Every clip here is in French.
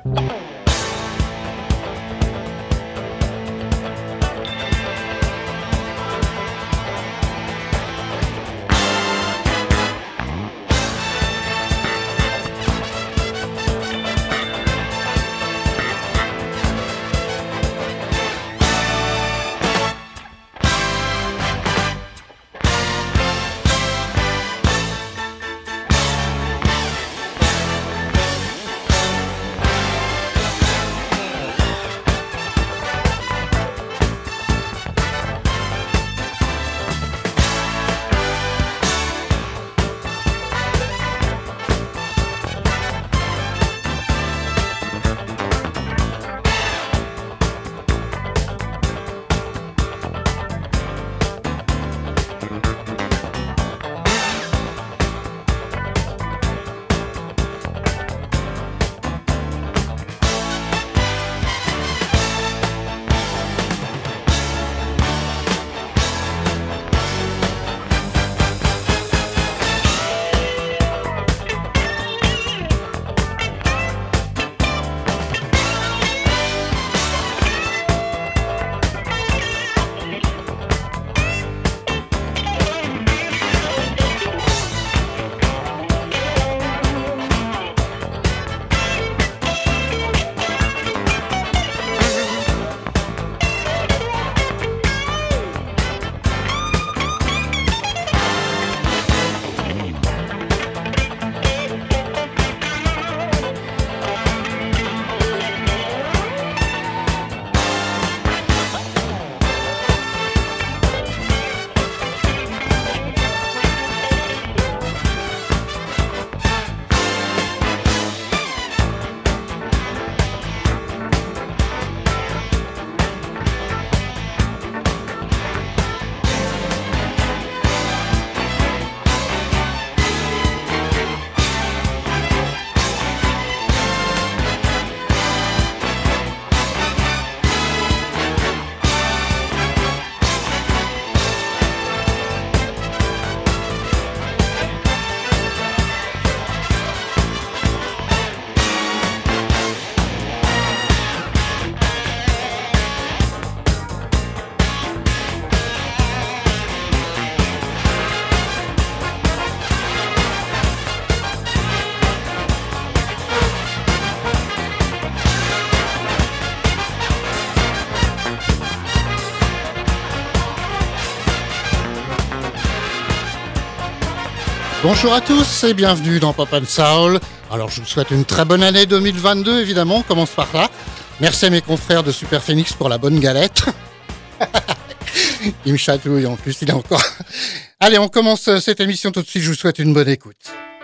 Bonjour à tous et bienvenue dans Pop & Soul. Alors je vous souhaite une très bonne année 2022 évidemment, on commence par là. Merci à mes confrères de Super Phoenix pour la bonne galette. Il me chatouille en plus, il est encore... Allez, on commence cette émission tout de suite, je vous souhaite une bonne écoute.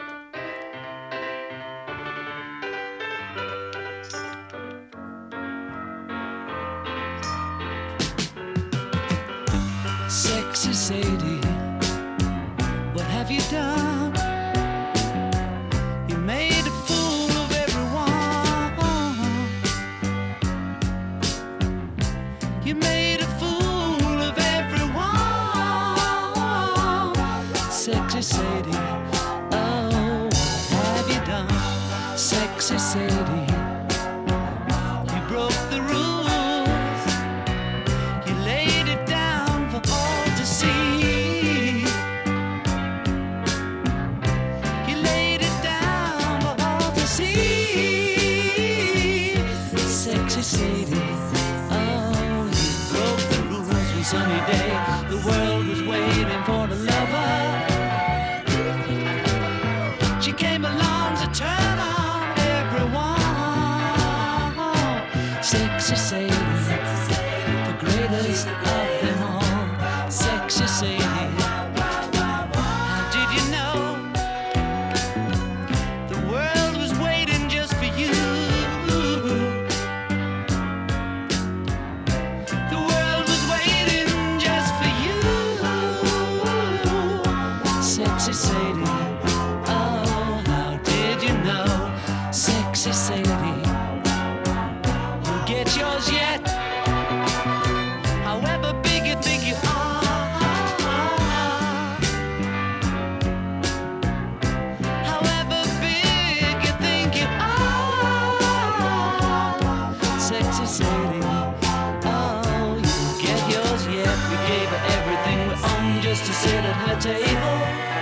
Sexy Sadie, what have you done? You made a fool of everyone. You made a fool of everyone. Sexy Sadie, oh, what have you done? Sexy Sadie, you broke the rules. You laid it down for all to see. You laid it down for all to see. Sexy Sadie, oh, you broke the rules one sunny day. The world was waiting for the lover. She came along to turn on everyone. Sexy Sadie, the greatest of them all. Sexy Sadie, how did you know the world was waiting just for you? The world was waiting just for you. Sexy Sadie, oh, how did you know? Sexy Sadie, you'll get yours yet. However sexy Sadie. Oh, you get yours yet. We gave her everything we own just to sit at her table.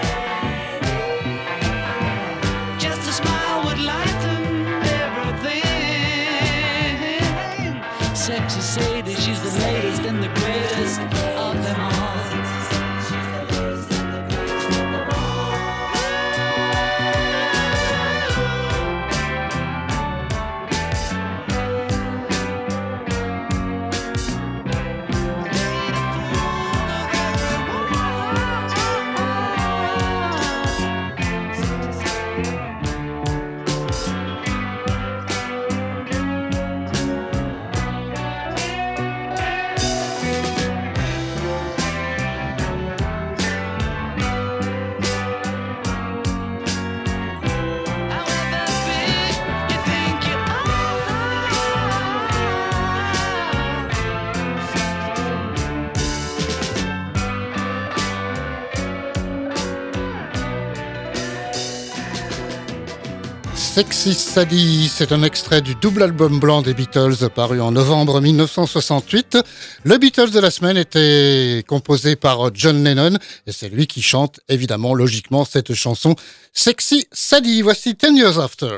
Just a smile would lighten everything. Sexy Sadie, she's the latest and the greatest of them all. Sexy Sadie, c'est un extrait du double album blanc des Beatles paru en novembre 1968. Le Beatles de la semaine était composé par John Lennon et c'est lui qui chante évidemment logiquement cette chanson Sexy Sadie. Voici 10 Years After.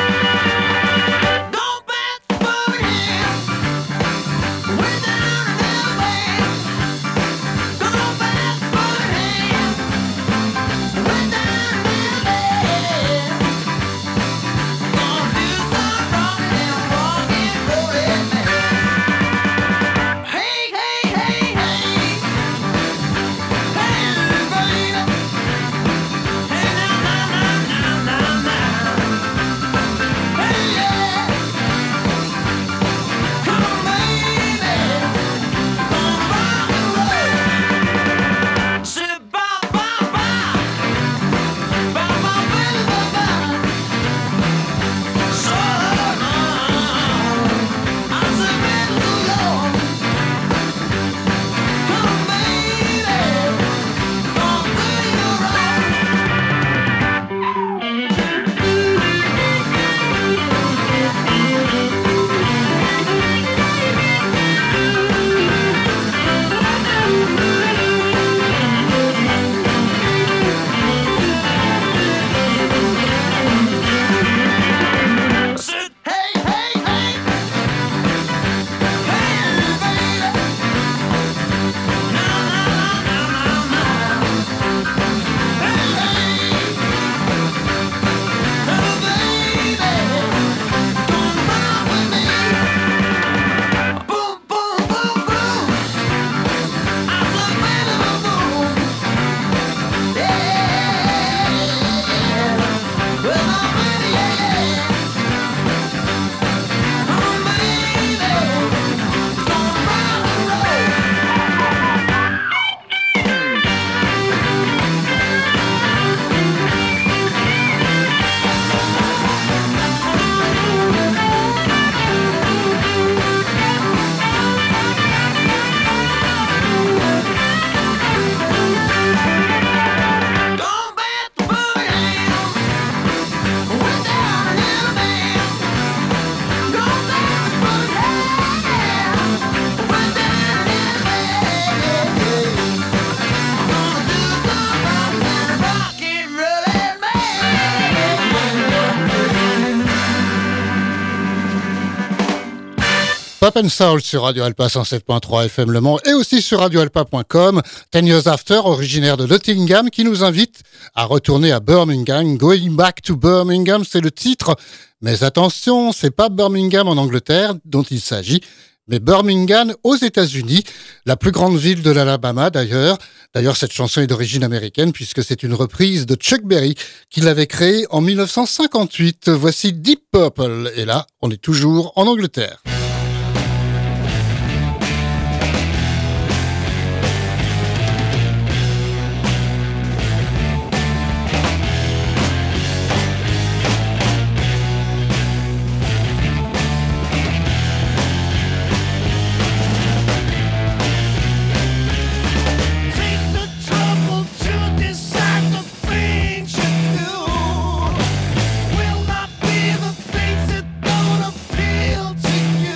Pop and Soul sur Radio Alpa 107.3 FM Le Mans et aussi sur radioalpa.com. 10 Years After, originaire de Nottingham, qui nous invite à retourner à Birmingham. Going Back to Birmingham, c'est le titre. Mais attention, c'est pas Birmingham en Angleterre dont il s'agit, mais Birmingham aux États-Unis, la plus grande ville de l'Alabama d'ailleurs. D'ailleurs, cette chanson est d'origine américaine puisque c'est une reprise de Chuck Berry qui l'avait créée en 1958. Voici Deep Purple et là, on est toujours en Angleterre. Will not be the things that don't appeal to you.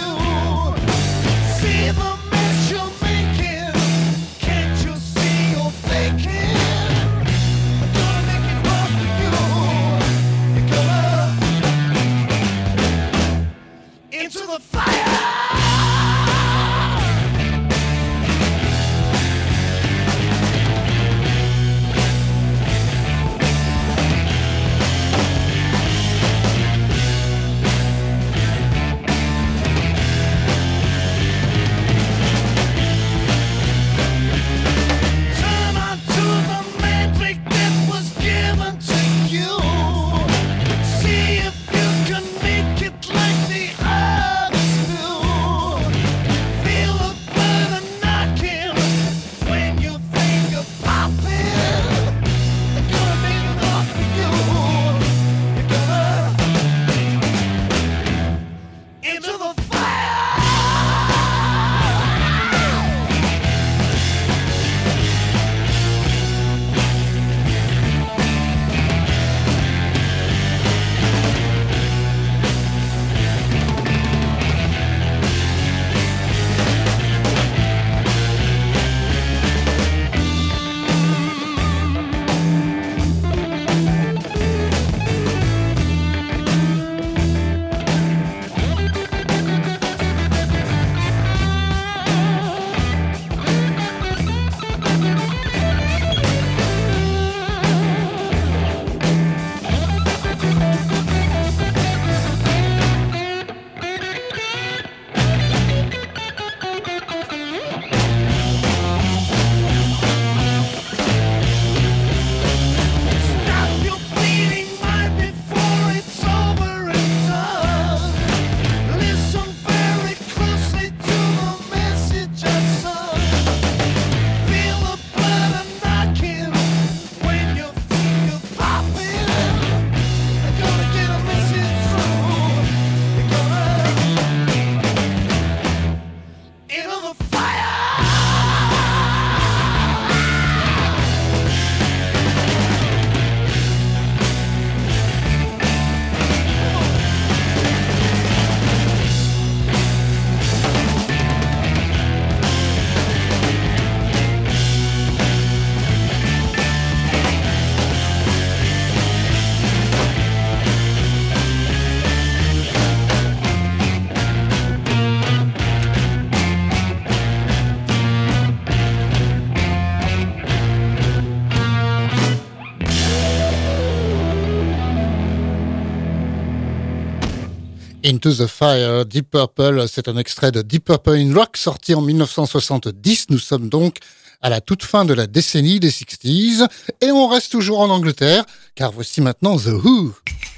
Into the Fire, Deep Purple, c'est un extrait de Deep Purple in Rock sorti en 1970. Nous sommes donc à la toute fin de la décennie des 60s et on reste toujours en Angleterre car voici maintenant The Who.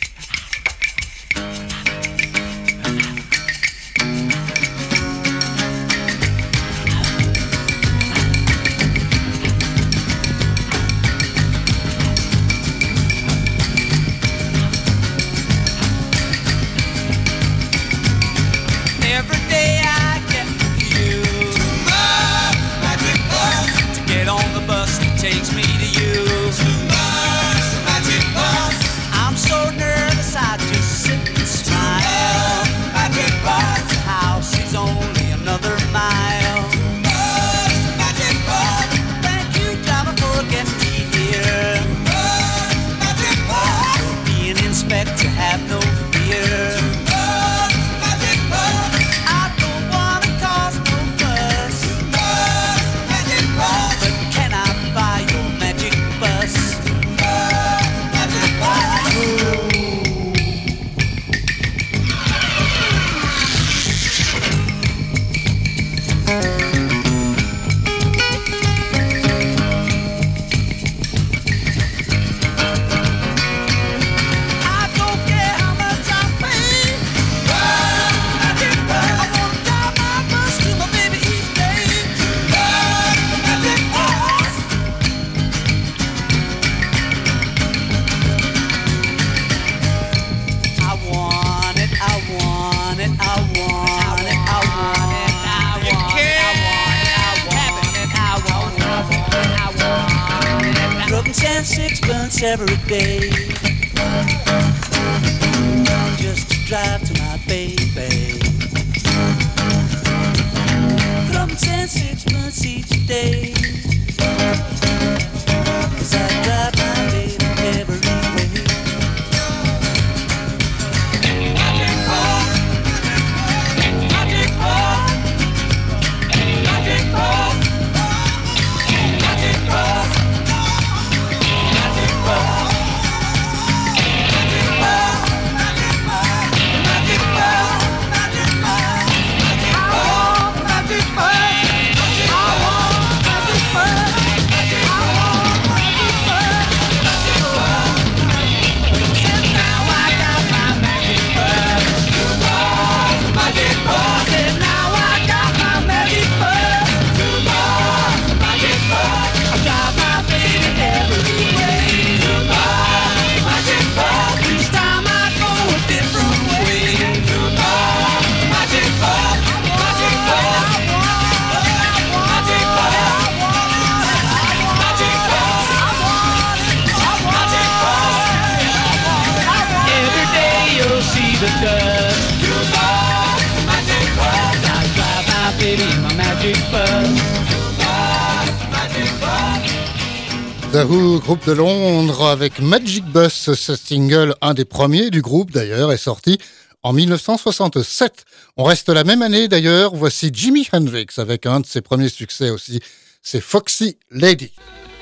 Takes me to you. Too much magic bus. I'm so nervous I just sit and smile. Too much magic bus. The house is only another mile. Too much magic bus. Thank you, driver, for getting me here. Too much magic bus. For being inspector, have no fear. Too much magic bus. I don't wanna cause no fuss. Too much magic bus. But can I buy your magic bus? Magic bus. I don't care how much I pay. Magic bus. I wanna drive my bus to my baby each day. Magic bus. I want it, I want it, I want it, I want it, I want it, I want it, I want it. Rubbing 10 sixpence every day, just to drive to my baby. Rubbing 10 sixpence each day, 'cause I drive my baby every way. Magic bus. The Who, groupe de Londres, avec Magic Bus. Ce single, un des premiers du groupe d'ailleurs, est sorti en 1967. On reste la même année d'ailleurs. Voici Jimi Hendrix avec un de ses premiers succès aussi. C'est Foxy Lady.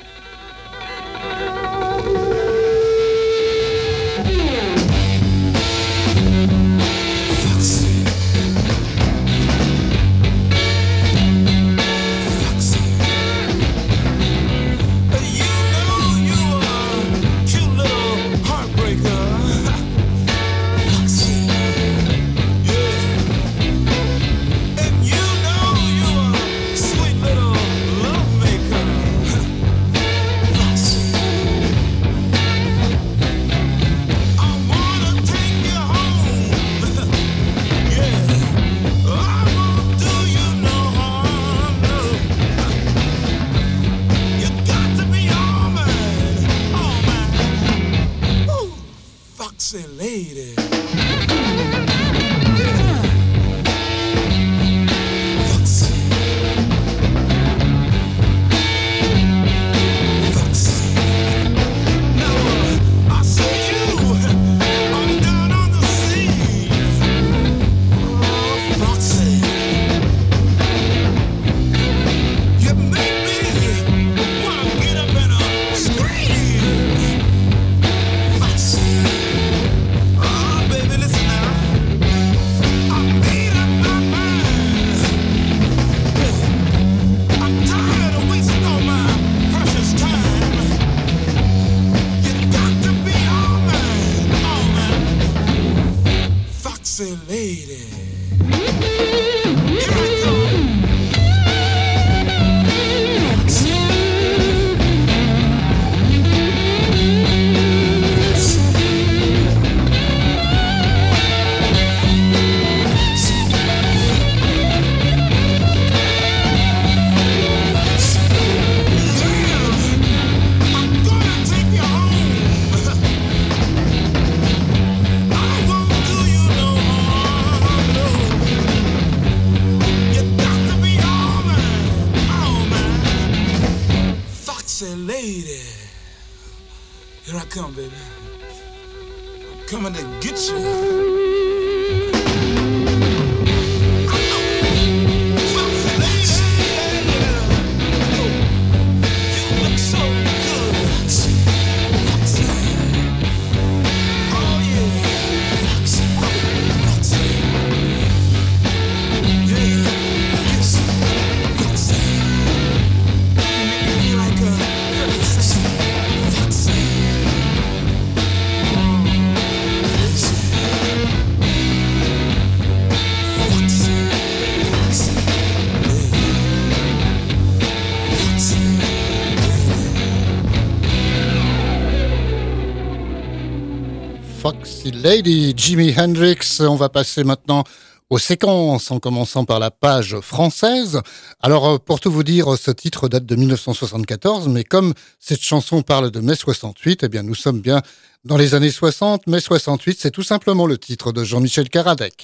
Foxy Lady, Jimi Hendrix. On va passer maintenant aux séquences, en commençant par la page française. Alors, pour tout vous dire, ce titre date de 1974, mais comme cette chanson parle de mai 68, eh bien, nous sommes bien dans les années 60. Mai 68, c'est tout simplement le titre de Jean-Michel Karadec.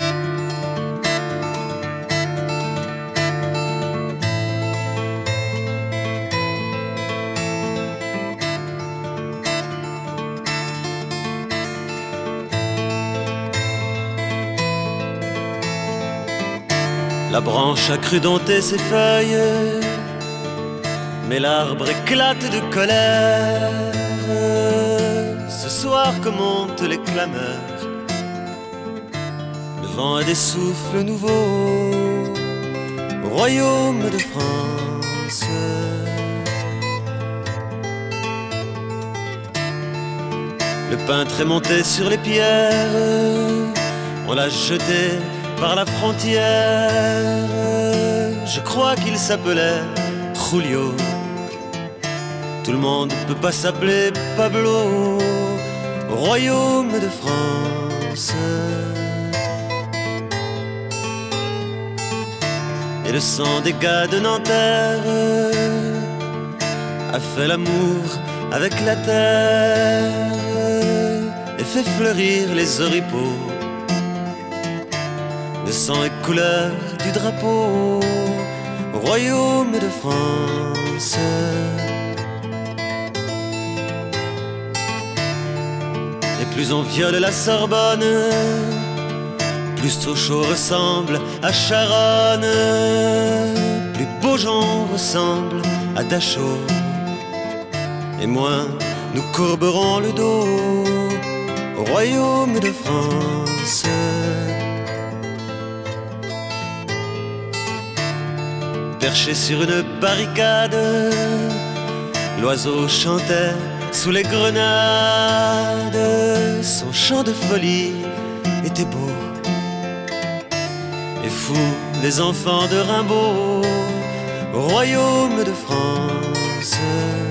La branche a cru dompter ses feuilles, mais l'arbre éclate de colère. Ce soir que montent les clameurs, le vent a des souffles nouveaux au royaume de France. Le peintre est monté sur les pierres, on l'a jeté par la frontière. Je crois qu'il s'appelait Julio. Tout le monde ne peut pas s'appeler Pablo au royaume de France. Et le sang des gars de Nanterre a fait l'amour avec la terre et fait fleurir les oripeaux. Le sang est couleur du drapeau au royaume de France. plus on viole la Sorbonne, plus Sochaux ressemble à Charonne, plus Beaujon ressemble à Dachau, et moins nous courberons le dos au royaume de France. Perché sur une barricade, l'oiseau chantait sous les grenades. Son chant de folie était beau et fou, les enfants de Rimbaud au royaume de France.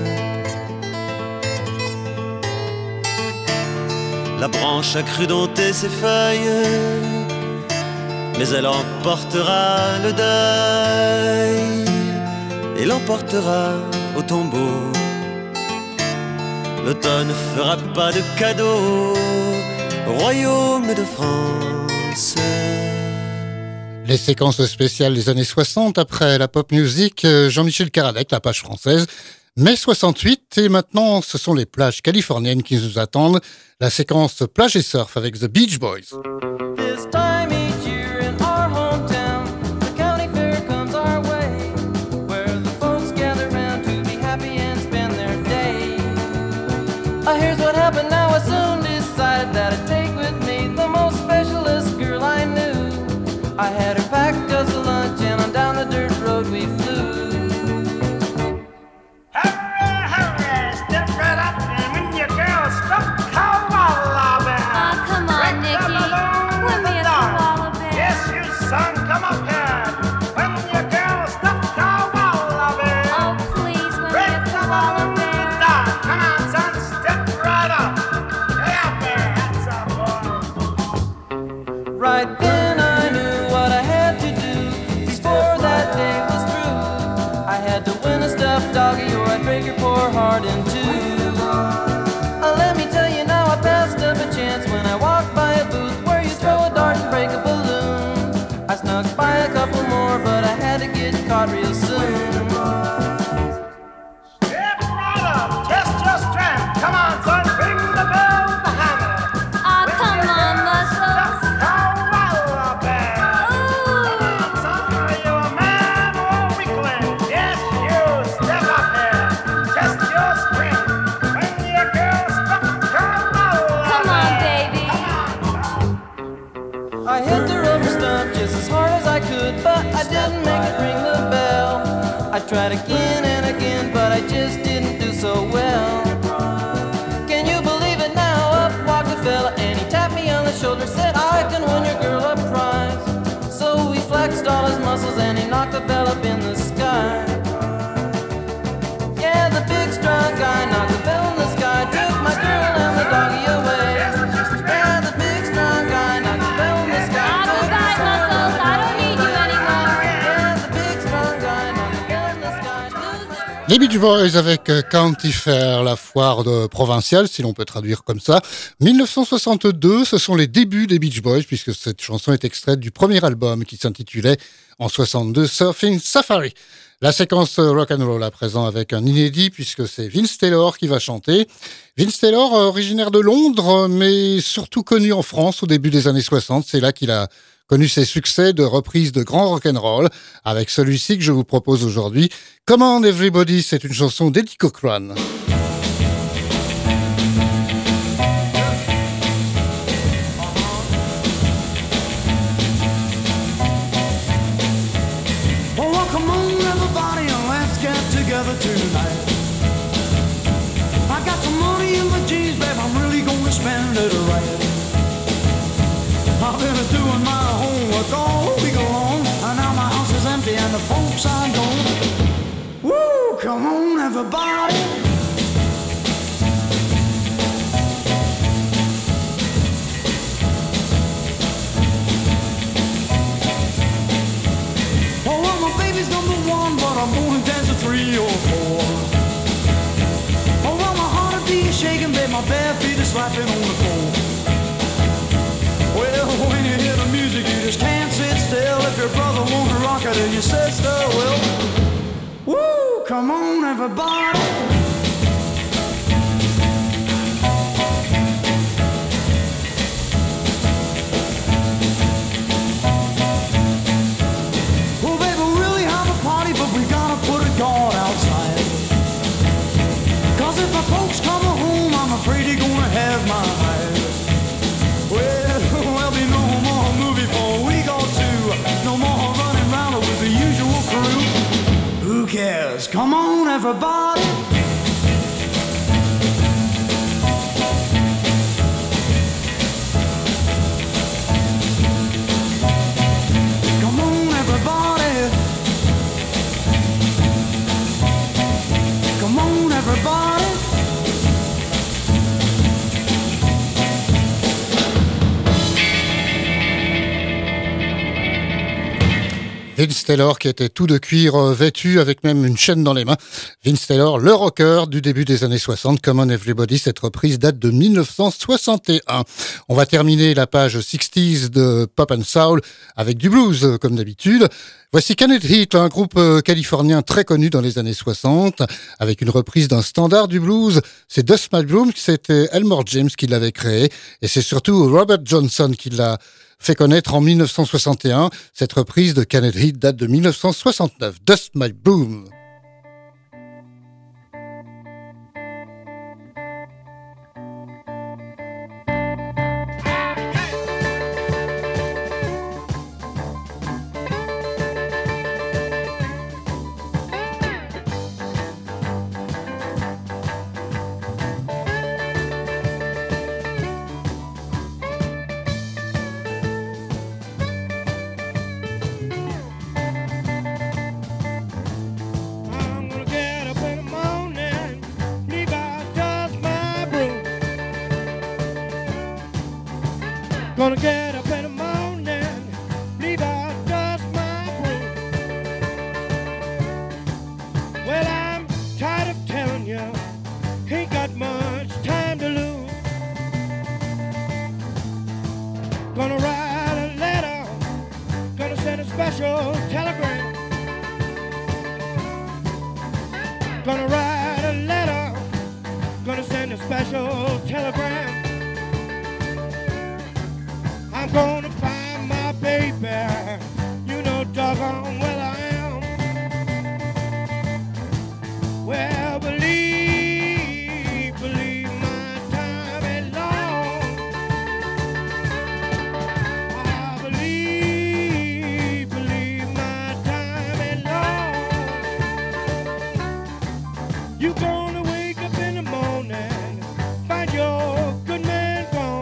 La branche a cru dompter ses feuilles, mais elle emportera le deuil et l'emportera au tombeau. L'automne fera pas de cadeaux au royaume de France. Les séquences spéciales des années 60 après la pop music, Jean-Michel Karadec, la page française. Mai 68, et maintenant ce sont les plages californiennes qui nous attendent. La séquence plage et surf avec The Beach Boys. This time each year in our hometown, the county fair comes our way, where the folks gather round to be happy and spend their day. Here's what happened now, I soon decided that I'd take with me the most specialist girl I knew. I had her packed us a lunch and on down the dirt road we flew. Right then I knew what I had to do before that day was through. I had to win a stuffed doggy or I'd break your poor heart in two. Let me tell you now, I passed up a chance when I walked by a booth where you throw a dart and break a balloon. I snuck by a couple more, but I had to get caught real soon. Step right up, test your strength. Come on, son, ring the bell, the hammer. Aw, come on, Muscles. I hit the rubber stump just as hard as I could, but I didn't make it ring the bell. I tried again and again, but I just didn't do so well. Can you believe it now? Up walked a fella and he tapped me on the shoulder, said I can win your girl a prize. So he flexed all his muscles and he knocked the bell up in the sky. Yeah, the big strong guy knocked the bell in the sky, took my girl and the doggy away. Yeah, the big strong guy knocked the bell in the sky. Goodbye, Muscles. I don't need you anymore. Yeah, the big strong guy knocked the bell in the sky. Loser. Les Beach Boys avec County Fair, la foire provinciale, si l'on peut traduire comme ça. 1962, ce sont les débuts des Beach Boys, puisque cette chanson est extraite du premier album qui s'intitulait en 62 Surfing Safari. La séquence rock'n'roll à présent avec un inédit, puisque c'est Vince Taylor qui va chanter. Vince Taylor, originaire de Londres, mais surtout connu en France au début des années 60. C'est là qu'il a connu ses succès de reprise de grand rock'n'roll, avec celui-ci que je vous propose aujourd'hui. Come on Everybody, c'est une chanson d'Eddie Cochran. Oh, come on, everybody, and let's get together tonight. I got some money in my jeans, babe, I'm really gonna spend it right. I've been doing my homework all week long, and now my house is empty and the folks are gone. Woo, come on, everybody. Oh, well, my baby's number one, but I'm gonna dance a 3 or 4. Oh, well, my heart is being shaken, babe, my bare feet are slapping on the floor. Well, when you hear the music, you just can't sit still. If your brother won't rock it, and your sister will. Woo, come on, everybody. says, come on everybody. Come on everybody. Come on everybody. Vince Taylor qui était tout de cuir vêtu avec même une chaîne dans les mains. Vince Taylor, le rocker du début des années 60. Come on Everybody, cette reprise date de 1961. On va terminer la page 60s de Pop and Soul avec du blues comme d'habitude. Voici Can It Hit, un groupe californien très connu dans les années 60 avec une reprise d'un standard du blues. C'est Dust My Broom, c'était Elmore James qui l'avait créé et c'est surtout Robert Johnson qui l'a fait connaître en 1961. Cette reprise de Can It Hit date de 1969. Dust My Broom. Gonna get up in the morning, leave out dust my broom. Well, I'm tired of telling you, ain't got much time to lose. Gonna write a letter, gonna send a special telegram. Gonna write a letter, gonna send a special telegram. I'm gonna find my baby, you know doggone well I am. Well, believe my time is long. I believe my time is long. You gonna wake up in the morning, find your good man gone.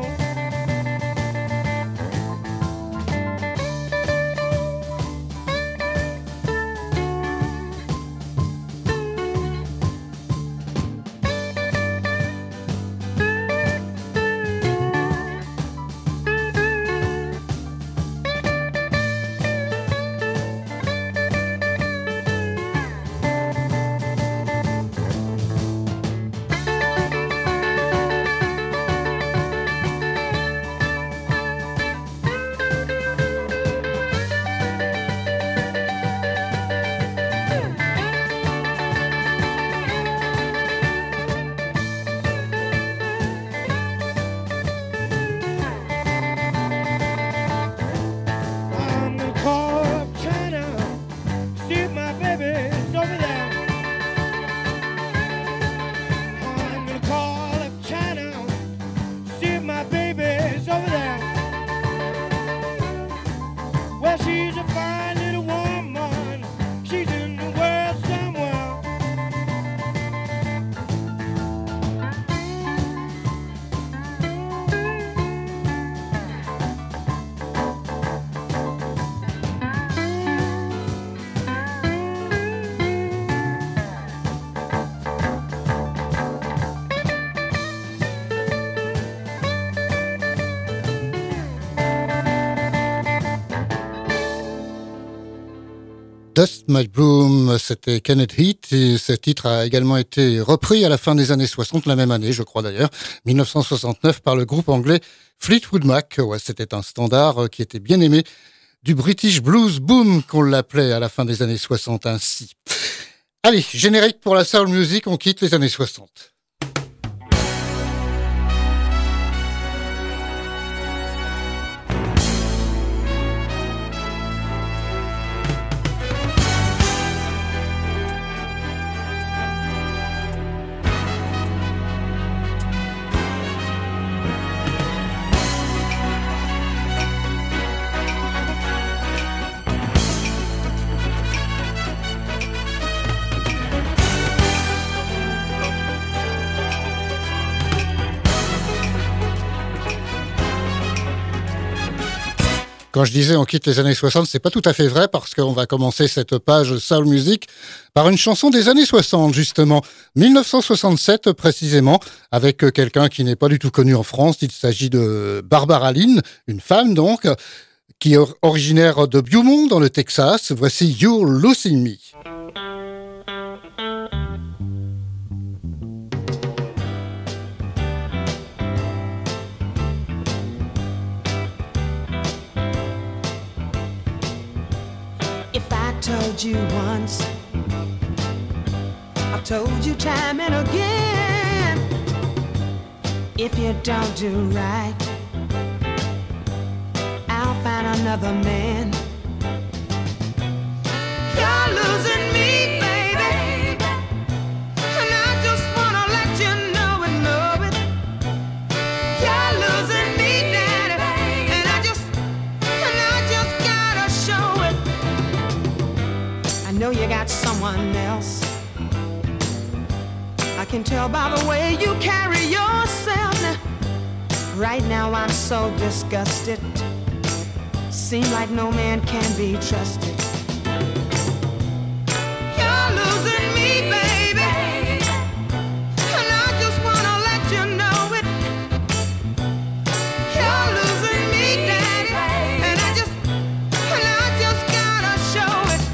Dust My Broom, c'était Can It Hit, et ce titre a également été repris à la fin des années 60, la même année, je crois d'ailleurs, 1969, par le groupe anglais Fleetwood Mac. Ouais, c'était un standard qui était bien aimé du British Blues Boom, qu'on l'appelait à la fin des années 60 ainsi. Allez, générique pour la soul music, on quitte les années 60. Quand je disais on quitte les années 60, c'est pas tout à fait vrai parce qu'on va commencer cette page Soul Music par une chanson des années 60 justement, 1967 précisément, avec quelqu'un qui n'est pas du tout connu en France. Il s'agit de Barbara Lynn, une femme donc, qui est originaire de Beaumont dans le Texas. Voici You're Losing Me. Told you once, I've told you time and again, if you don't do right, I'll find another man. You're losing me, baby, and I just wanna let you know it. You're losing me, daddy, and I just gotta show it. I know you got someone else. I can tell by the way you carry yourself. Now, right now I'm so disgusted. Seems like no man can be trusted. You're losing me, baby, and I just wanna let you know it. You're losing me, daddy, and I just gotta show it.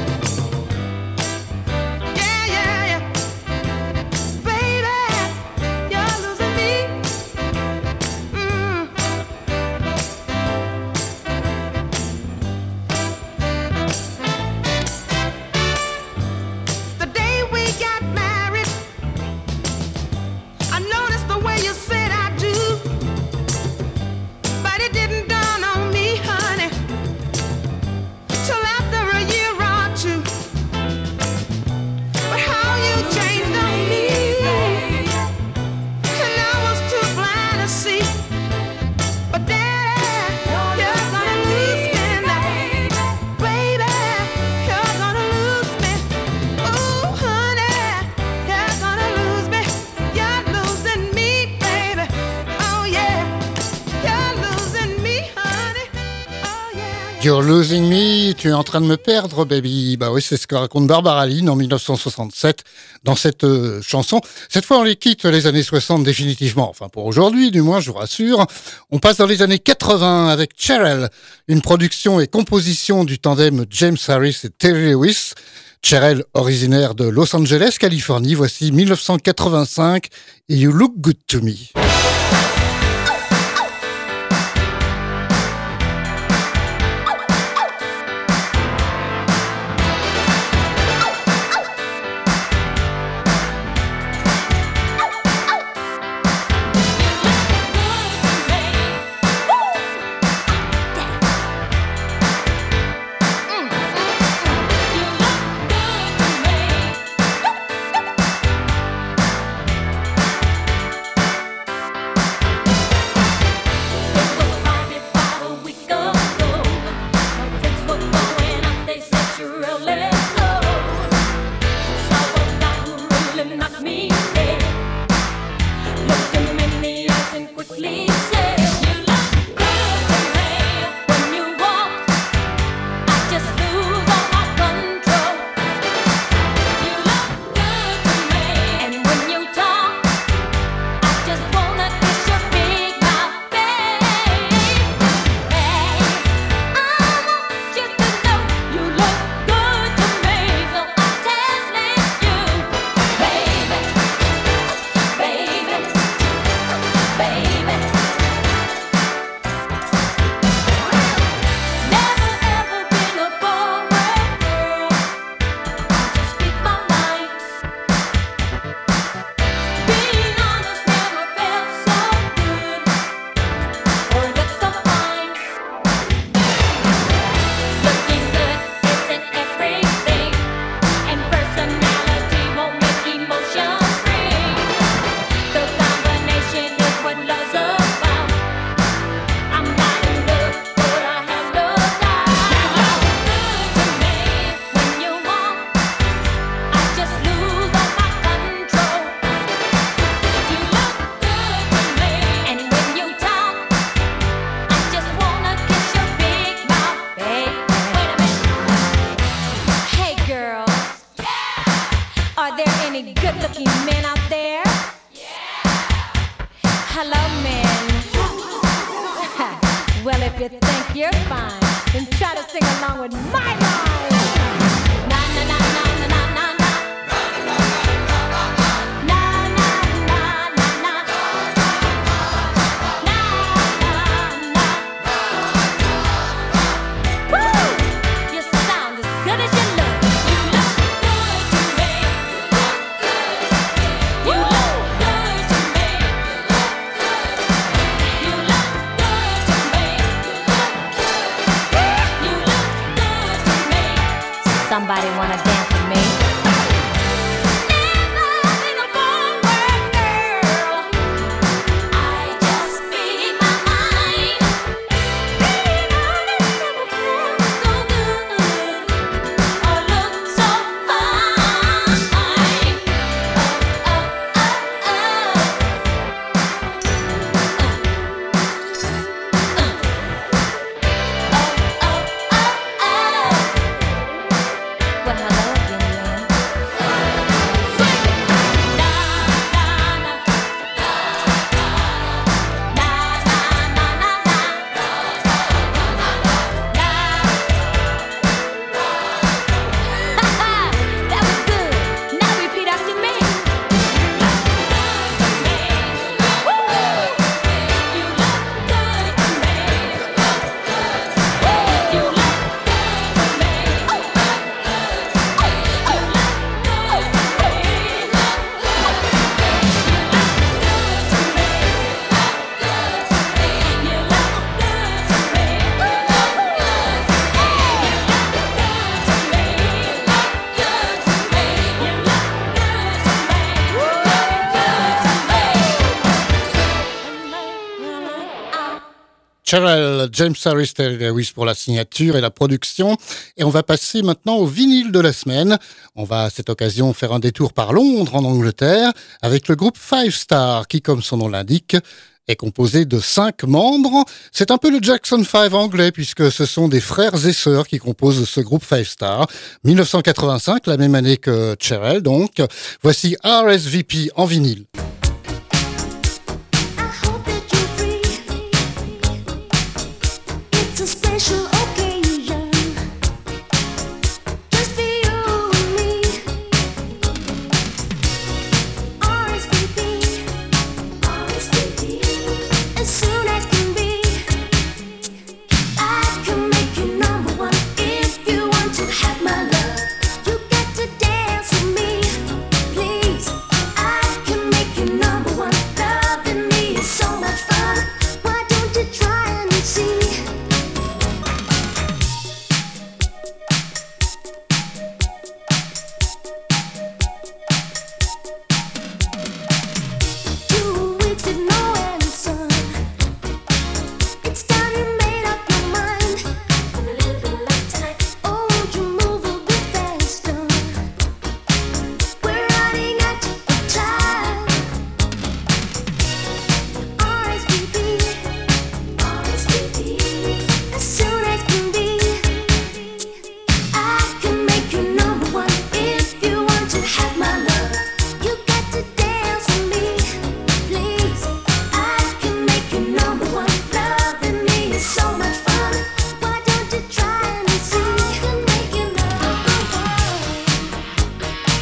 You're losing me, tu es en train de me perdre, baby. Bah oui, c'est ce que raconte Barbara Lynn en 1967 dans cette chanson. Cette fois, on les quitte les années 60 définitivement. Enfin, pour aujourd'hui, du moins, je vous rassure. On passe dans les années 80 avec Cherrelle, une production et composition du tandem James Harris et Terry Lewis. Cherrelle, originaire de Los Angeles, Californie. Voici 1985 et You Look Good to Me. along with my mind. Na na na na na na na na. Na na na na na. Na na na. Woo! You sound as good as you look. You look good to me. You look good to me. You look good to me. You look good to me. Somebody wanna dance with me? Never been a forward girl. I just speak my mind. Baby, I never felt so good or looked so fine. Oh, well, hello again, man. Sing it. Na na na. Na na na na na. That was good. Now repeat after me. Woo! You look good to me. You look good to me. Cheryl, James Harris, Terry Lewis pour la signature et la production. Et on va passer maintenant au vinyle de la semaine. On va à cette occasion faire un détour par Londres, en Angleterre, avec le groupe Five Star, qui, comme son nom l'indique, est composé de 5 membres. C'est un peu le Jackson 5 anglais, puisque ce sont des frères et sœurs qui composent ce groupe Five Star. 1985, la même année que Cheryl, donc. Voici RSVP en vinyle. I hope that you're free. It's a special occasion, just for you and me. RSVP, RSVP, as soon as can be. I can make you number one if you want to have my love. You got to dance with me, please. I can make you number one. Loving me is so much fun. Why don't you try and see? Two weeks with no answer. It's time you made up your mind. I'm a little bit late tonight. Oh, won't you move a bit faster? We're running out of time. RSVP, RSVP, as soon as can be. I can make you number one if you want to have my love. You got to dance with me, please. I can make you number one. Loving me is so much fun. Why don't you try and see? I can make you number one.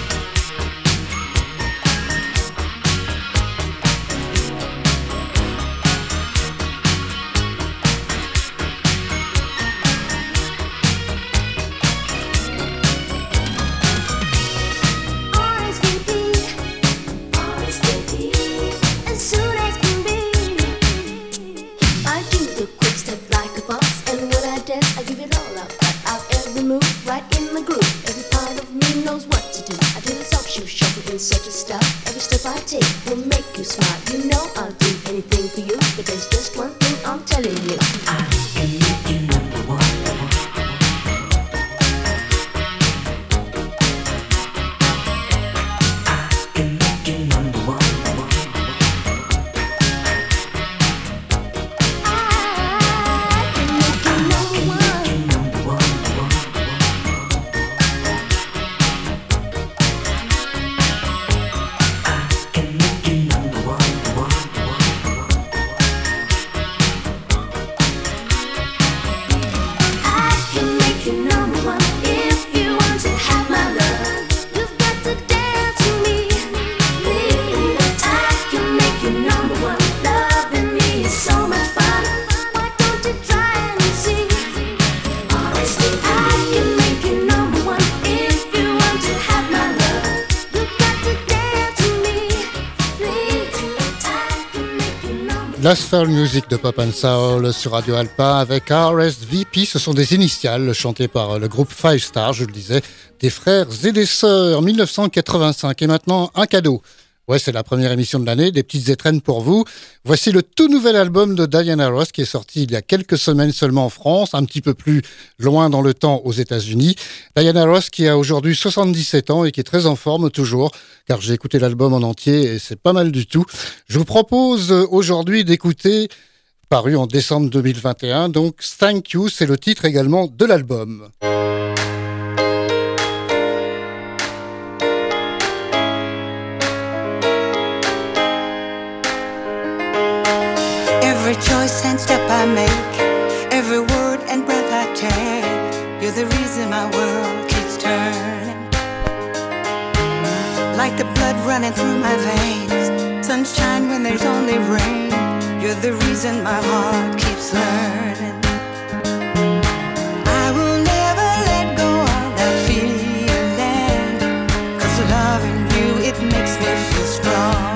RSVP, RSVP, as soon as can be. I do the quick step like a boss, and when I dance, I give it all up. Cut out every move, right in the groove. Every part of me knows what to do. I do the soft shoe shuffle in such a style. Every step I take will make you smile. You know I'll do anything for you, but there's just one thing I'm telling you. I can make you number one. I can make you number one. I can make you number one. I can make La soul music de Pop and Soul sur Radio Alpa avec RSVP. Ce sont des initiales chantées par le groupe Five Star, je le disais, des frères et des sœurs, 1985. Et maintenant, un cadeau. Ouais, c'est la première émission de l'année, des petites étrennes pour vous. Voici le tout nouvel album de Diana Ross qui est sorti il y a quelques semaines seulement en France, un petit peu plus loin dans le temps aux États-Unis. Diana Ross qui a aujourd'hui 77 ans et qui est très en forme toujours, car j'ai écouté l'album en entier et c'est pas mal du tout. Je vous propose aujourd'hui d'écouter, paru en décembre 2021, donc Thank You, c'est le titre également de l'album. Every choice and step I make, every word and breath I take, you're the reason my world keeps turning. Like the blood running through my veins, sunshine when there's only rain, you're the reason my heart keeps learning. I will never let go of that feeling, 'cause loving you, it makes me feel strong.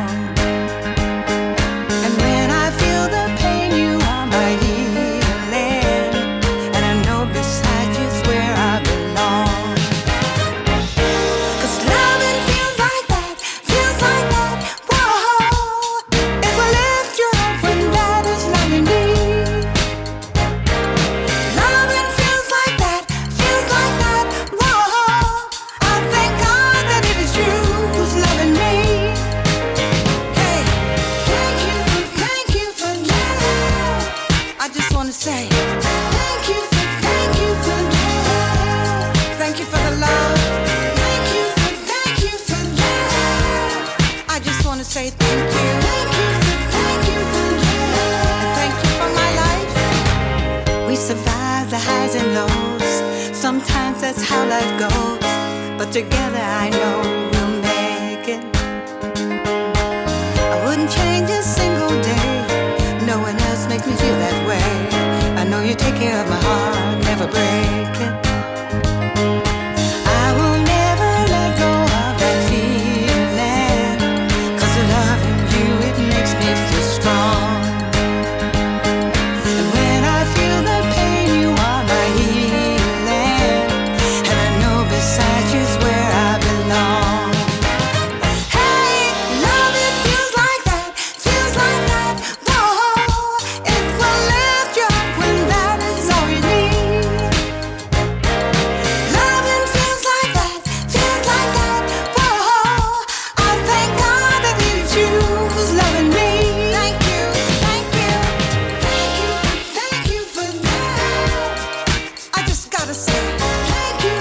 That's how life goes, but together I know we'll make it. I wouldn't change a single day, no one else makes me feel that way. I know you take care of my heart, never break it. I will never let go of that feeling, 'cause loving you, it makes me feel strong. And when I feel the pain, you are my healing. Beside you's where I belong. Hey, love, it feels like that, whoa. It will lift you up when that is all you need. Love, it feels like that, whoa. I thank God that it's you who's loving me. Thank you for that. I just gotta say thank you.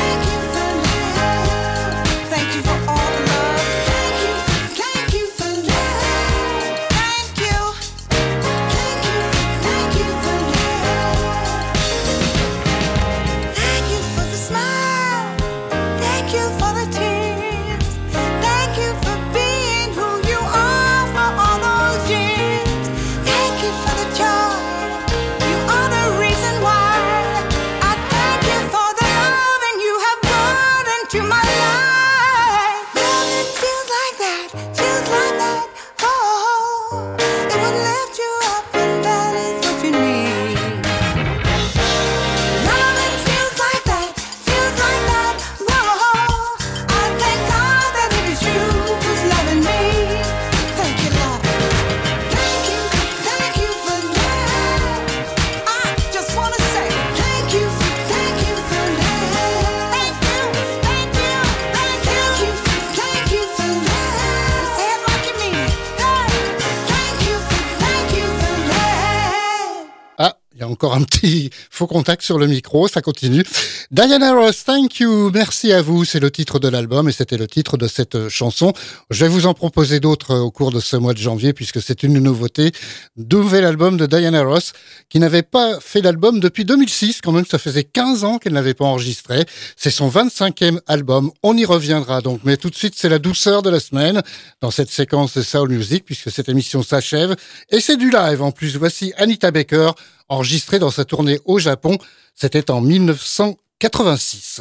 Encore un petit faux contact sur le micro, ça continue. Diana Ross, thank you, merci à vous, c'est le titre de l'album et c'était le titre de cette chanson. Je vais vous en proposer d'autres au cours de ce mois de janvier puisque c'est une nouveauté. Nouvel album de Diana Ross qui n'avait pas fait d'album depuis 2006, quand même ça faisait 15 ans qu'elle n'avait pas enregistré. C'est son 25e album, on y reviendra donc. Mais tout de suite, c'est la douceur de la semaine dans cette séquence de Soul Music puisque cette émission s'achève et c'est du live en plus. Voici Anita Baker, enregistré dans sa tournée au Japon, c'était en 1986.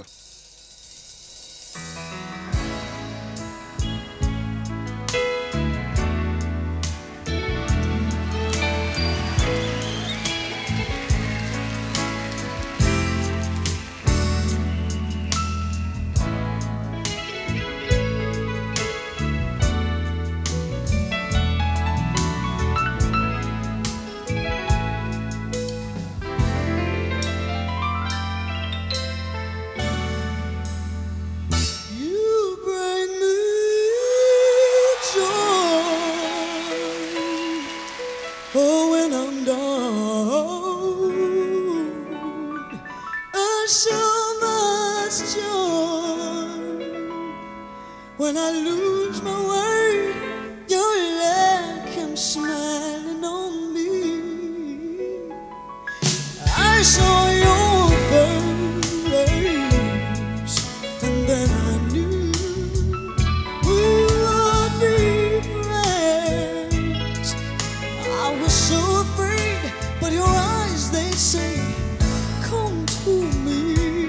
question. When I lose my way, your leg comes smiling on me. I saw your face, and then I knew we would be friends. I was so afraid, but your eyes, they say, come to me.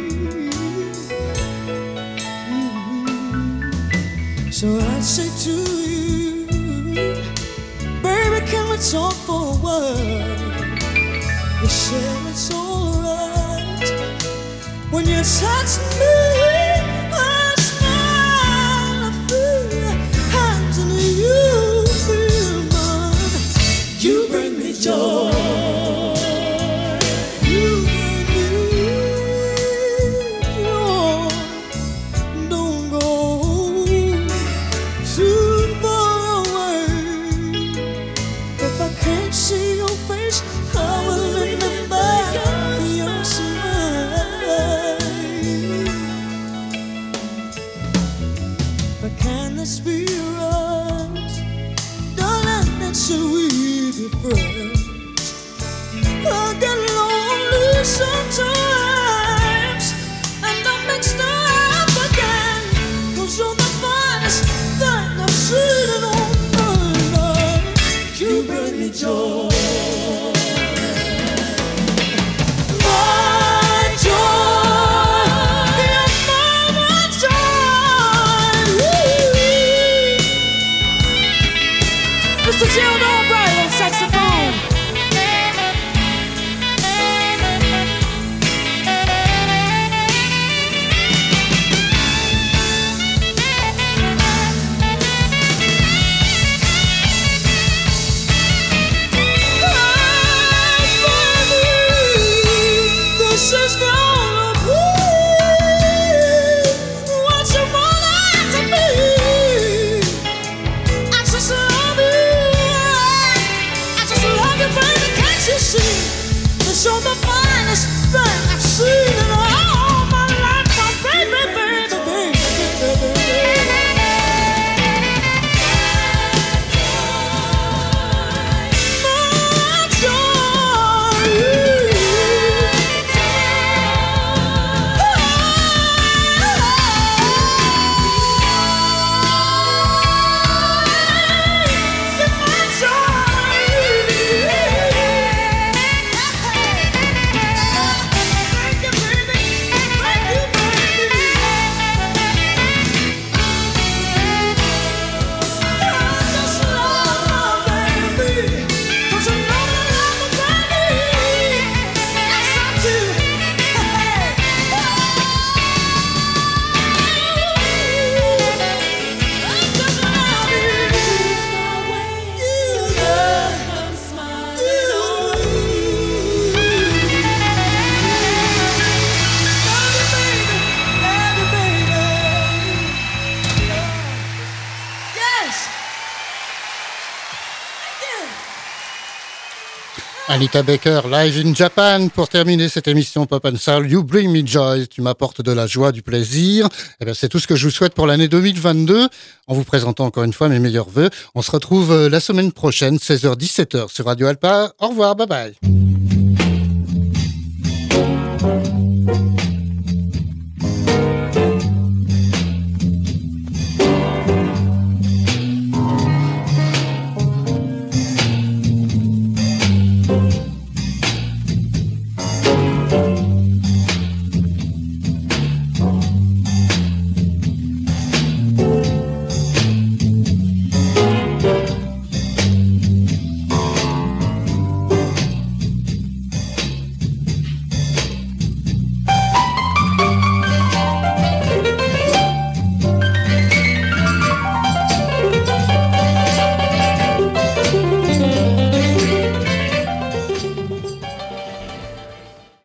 So I'd say to you, baby, can we talk for a while? You said it's alright. When you touch me, I smile, I feel your hands and you feel mine. You bring me joy. You bring me joy. Don't go too far away. If I can't see your face, I will remember your smile. But can this be right? Darling, that's so we be friends. I get lonely sometimes, and I'm mixed up again. 'Cause you're the finest thing I've seen in all my life. You bring me joy. My joy, you're my joy. Mr. Gerald Albright on saxophone. This is gonna be what you want it to be. I just love you. I just love you, baby. Can't you see? That you're the finest thing I've seen in all my life, my baby, baby, baby, my joy. Anita Baker, live in Japan, pour terminer cette émission Pop and Soul. You bring me joy, tu m'apportes de la joie, du plaisir. Eh bien, c'est tout ce que je vous souhaite pour l'année 2022. En vous présentant encore une fois mes meilleurs vœux. On se retrouve la semaine prochaine, 16h-17h sur Radio Alpa. Au revoir, bye bye.